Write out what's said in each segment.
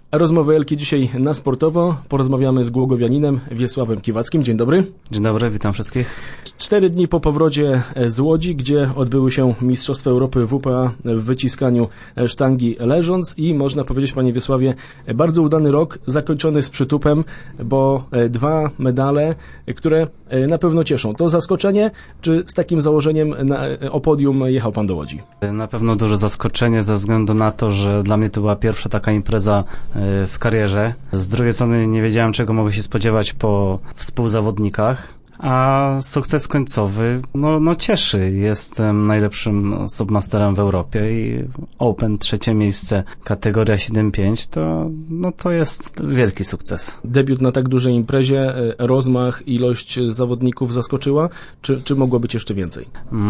Rozmowy Elki dzisiaj na sportowo. Porozmawiamy z głogowianinem Wiesławem Kiwackim. Dzień dobry. Dzień dobry, witam wszystkich. 4 dni po powrocie z Łodzi, gdzie odbyły się Mistrzostwa Europy WPA w wyciskaniu sztangi leżąc i można powiedzieć, panie Wiesławie, bardzo udany rok, zakończony z przytupem, bo 2 medale, które na pewno cieszą. To zaskoczenie, czy z takim założeniem o podium jechał pan do Łodzi? Na pewno duże zaskoczenie ze względu na to, że dla mnie to była pierwsza taka impreza w karierze. Z drugiej strony nie wiedziałem, czego mogę się spodziewać po współzawodnikach. A sukces końcowy, no cieszy. Jestem najlepszym submasterem w Europie i Open 3 miejsce, kategoria 7.5, to jest wielki sukces. Debiut na tak dużej imprezie, rozmach, ilość zawodników zaskoczyła, czy mogło być jeszcze więcej?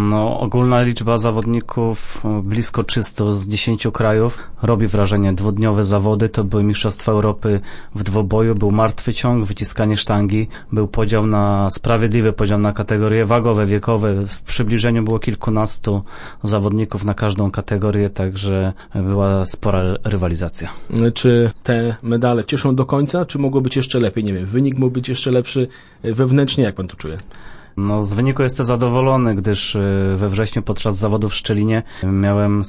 Ogólna liczba zawodników blisko 300 z 10 krajów robi wrażenie. 2-dniowe zawody to były Mistrzostwa Europy w dwoboju, był martwy ciąg, wyciskanie sztangi, był podział na sprawiedliwy podział na kategorie wagowe, wiekowe. W przybliżeniu było kilkunastu zawodników na każdą kategorię, także była spora rywalizacja. Czy te medale cieszą do końca, czy mogło być jeszcze lepiej? Nie wiem, wynik mógł być jeszcze lepszy wewnętrznie, jak pan to czuje? Z wyniku jestem zadowolony, gdyż we wrześniu podczas zawodów w Szczelinie miałem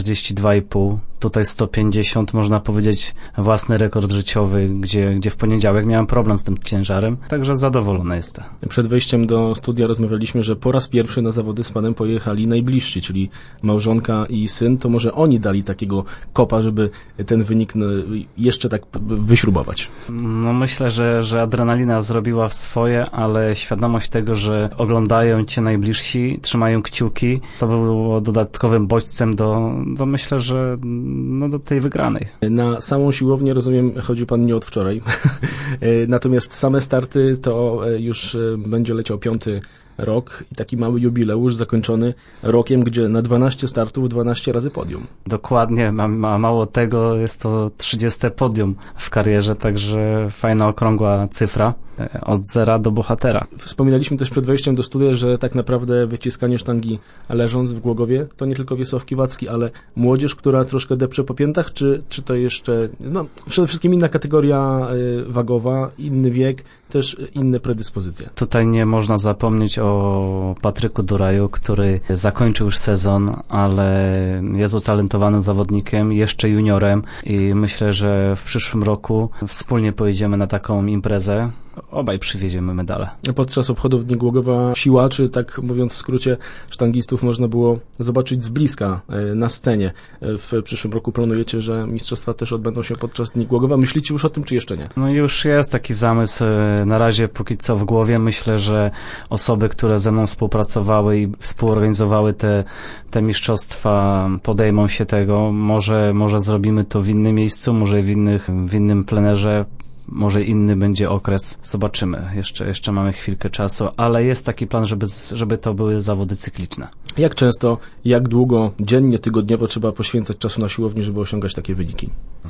142,5, tutaj 150, można powiedzieć własny rekord życiowy, gdzie w poniedziałek miałem problem z tym ciężarem, także zadowolony jestem. Przed wejściem do studia rozmawialiśmy, że po raz pierwszy na zawody z panem pojechali najbliżsi, czyli małżonka i syn, to może oni dali takiego kopa, żeby ten wynik jeszcze tak wyśrubować. Myślę, że adrenalina zrobiła swoje, ale świadomość tego, że oglądają cię najbliżsi, trzymają kciuki. To było dodatkowym bodźcem do myślę, że do tej wygranej. Na samą siłownię, rozumiem, chodzi pan nie od wczoraj. Natomiast same starty to już będzie leciał 5. rok i taki mały jubileusz zakończony rokiem, gdzie na 12 startów 12 razy podium. Dokładnie, a mało tego, jest to 30 podium w karierze, także fajna, okrągła cyfra. Od zera do bohatera. Wspominaliśmy też przed wejściem do studia, że tak naprawdę wyciskanie sztangi leżąc w Głogowie to nie tylko Wiesław Kiwacki, ale młodzież, która troszkę depcze po piętach, czy to jeszcze, przede wszystkim inna kategoria wagowa, inny wiek, też inne predyspozycje. Tutaj nie można zapomnieć o Patryku Duraju, który zakończył już sezon, ale jest utalentowanym zawodnikiem, jeszcze juniorem i myślę, że w przyszłym roku wspólnie pojedziemy na taką imprezę. Obaj przywieziemy medale. Podczas obchodów Dni Głogowa siłaczy, tak mówiąc w skrócie, sztangistów można było zobaczyć z bliska na scenie. W przyszłym roku planujecie, że mistrzostwa też odbędą się podczas Dni Głogowa. Myślicie już o tym, czy jeszcze nie? Już jest taki zamysł. Na razie póki co w głowie. Myślę, że osoby, które ze mną współpracowały i współorganizowały te mistrzostwa, podejmą się tego. Może zrobimy to w innym miejscu, może w innym plenerze. Może inny będzie okres. Zobaczymy. Jeszcze mamy chwilkę czasu, ale jest taki plan, żeby to były zawody cykliczne. Jak często, jak długo, dziennie, tygodniowo trzeba poświęcać czasu na siłowni, żeby osiągać takie wyniki?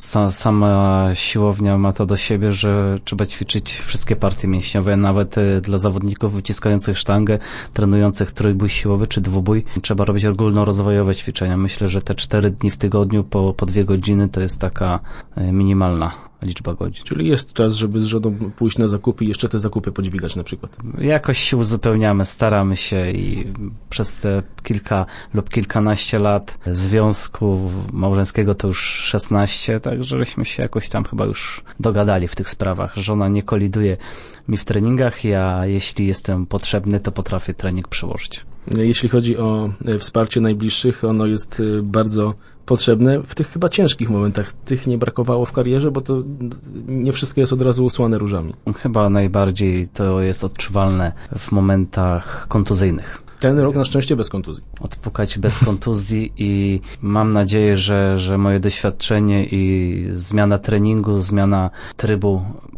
Sama siłownia ma to do siebie, że trzeba ćwiczyć wszystkie partie mięśniowe, nawet dla zawodników wyciskających sztangę, trenujących trójbój siłowy czy dwubój. Trzeba robić ogólnorozwojowe ćwiczenia. Myślę, że te 4 dni w tygodniu po 2 godziny to jest taka minimalna liczba godzin. Czyli jest czas, żeby z żoną pójść na zakupy i jeszcze te zakupy podźwigać na przykład? Jakoś się uzupełniamy, staramy się i przez te kilka lub kilkanaście lat związku małżeńskiego to już 16, także żeśmy się jakoś tam chyba już dogadali w tych sprawach. Żona nie koliduje mi w treningach, ja jeśli jestem potrzebny, to potrafię trening przełożyć. Jeśli chodzi o wsparcie najbliższych, ono jest bardzo potrzebne w tych chyba ciężkich momentach. Tych nie brakowało w karierze, bo to nie wszystko jest od razu usłane różami. Chyba najbardziej to jest odczuwalne w momentach kontuzyjnych. Ten rok na szczęście bez kontuzji. Odpukać bez kontuzji i mam nadzieję, że moje doświadczenie i zmiana treningu, zmiana trybu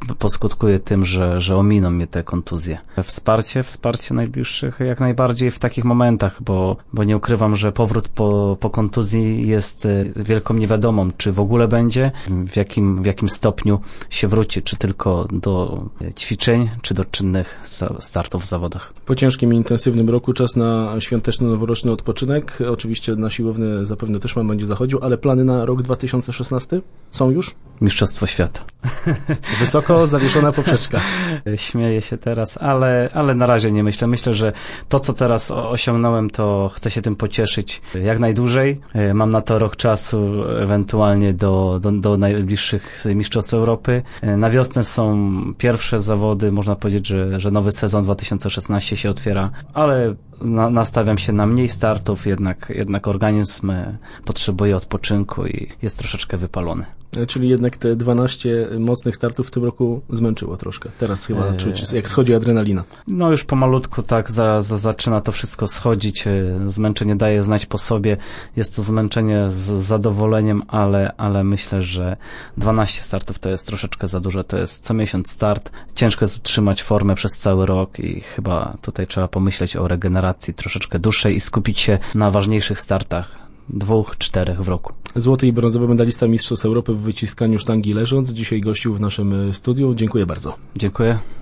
poskutkuje tym, że ominą mnie te kontuzje. Wsparcie najbliższych jak najbardziej w takich momentach, bo nie ukrywam, że powrót po kontuzji jest wielką niewiadomą, czy w ogóle będzie, w jakim stopniu się wróci, czy tylko do ćwiczeń, czy do czynnych startów w zawodach. Po ciężkim i intensywnym roku czas na świąteczno-noworoczny odpoczynek. Oczywiście na siłownię zapewne też Pan będzie zachodził, ale plany na rok 2016 są już? Mistrzostwo świata. Wysoko zawieszona poprzeczka. Śmieję się teraz, ale na razie nie myślę. Myślę, że to, co teraz osiągnąłem, to chcę się tym pocieszyć jak najdłużej. Mam na to rok czasu, ewentualnie do najbliższych Mistrzostw Europy. Na wiosnę są pierwsze zawody, można powiedzieć, że nowy sezon 2016 się otwiera, ale nastawiam się na mniej startów, jednak organizm potrzebuje odpoczynku i jest troszeczkę wypalony. Czyli jednak te 12 mocnych startów w tym roku zmęczyło troszkę. Teraz chyba czuć, jak schodzi adrenalina. No już pomalutku tak zaczyna to wszystko schodzić. Zmęczenie daje znać po sobie. Jest to zmęczenie z zadowoleniem, ale myślę, że 12 startów to jest troszeczkę za dużo. To jest co miesiąc start. Ciężko jest utrzymać formę przez cały rok i chyba tutaj trzeba pomyśleć o regeneracji troszeczkę dłuższej i skupić się na ważniejszych startach. 2-4 w roku. Złoty i brązowy medalista Mistrzostw Europy w wyciskaniu sztangi leżąc. Dzisiaj gościł w naszym studiu. Dziękuję bardzo. Dziękuję.